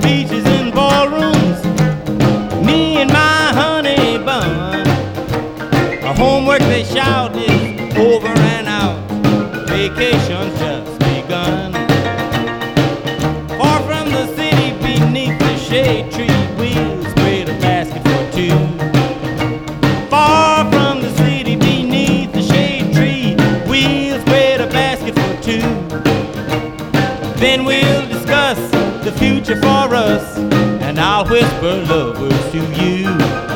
speeches in ballrooms, me and my honey bun. Homework they shout is over and out, vacation's just begun. Far from the city beneath the shade tree, we'll spread a basket for two. Far from the city beneath the shade tree, we'll spread a basket for two. Then we'll discuss the future for us, and I'll whisper love words to you.